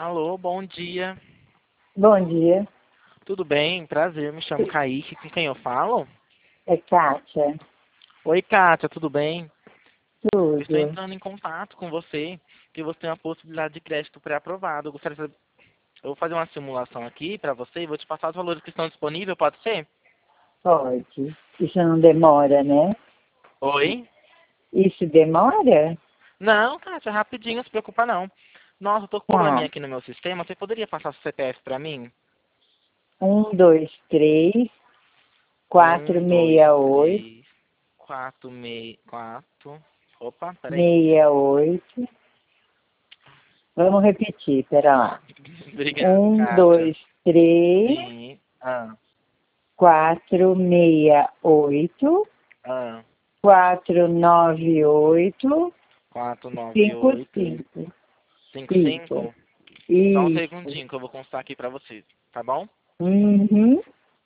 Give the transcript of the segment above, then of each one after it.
Alô, bom dia. Bom dia, Tudo bem? Prazer, me chamo Kaique. Com quem eu falo? é Kátia. Oi, Kátia, tudo bem? Eu estou Tudo. entrando em contato com você, que você tem uma possibilidade de crédito pré-aprovado. Eu gostaria de saber... Eu vou fazer uma simulação aqui para você e vou te passar os valores que estão disponíveis, pode ser? Pode. Isso não demora, né? Oi? Isso demora? Não, Kátia, rapidinho, não se preocupa não. Nossa, eu tô com um Tá. probleminha aqui no meu sistema. Você poderia passar seu CPF para mim? 1, 2, 3, quatro, Um, dois, meia, oito, três, quatro, quatro. Opa, peraí. 68. Vamos repetir, pera lá. Obrigado, Um, Kátia. dois, três, Sim. Ah. 4, 6, 8, Ah, 4, 9, 8, quatro nove 5, oito 5. cinco Isso. cinco. Só um Isso. segundinho que eu vou constar aqui pra vocês, tá bom? Uhum.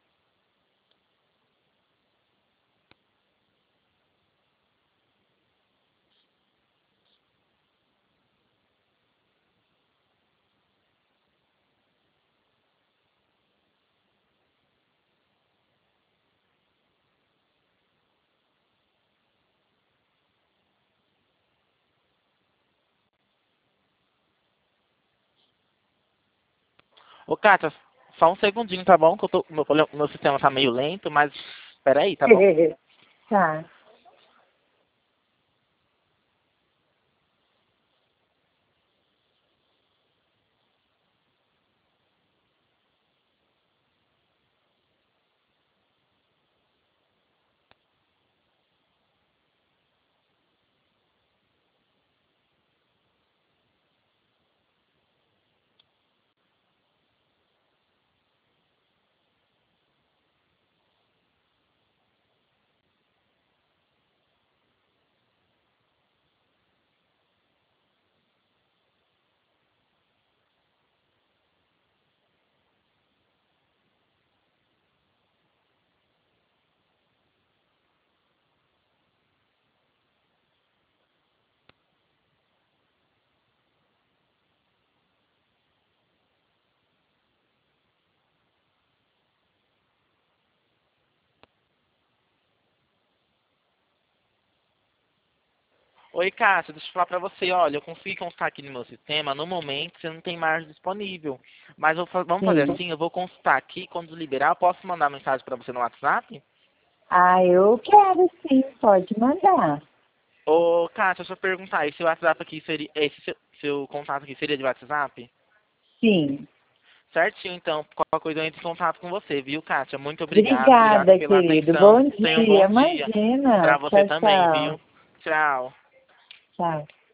Ô, Kátia, só um segundinho, tá bom? Que eu tô, meu sistema tá meio lento, mas peraí, tá bom? Tá. Oi, Kátia, deixa eu falar pra você, olha, eu consegui constar aqui no meu sistema, no momento você não tem margem disponível. Mas vamos fazer Sim. assim, eu vou constar aqui, quando liberar, eu posso mandar mensagem pra você no WhatsApp? Ah, eu quero sim, pode mandar. Ô, Kátia, deixa eu perguntar, esse WhatsApp aqui seria, esse seu contato aqui seria de WhatsApp? Sim. Certinho, então. Qualquer coisa eu entro em contato com você, viu, Kátia? Muito obrigado. Obrigado Obrigada, pela querido. atenção. Bom Tenha um dia. bom dia. Imagina. Pra você Tchau, também, tchau. viu? Tchau. Tchau.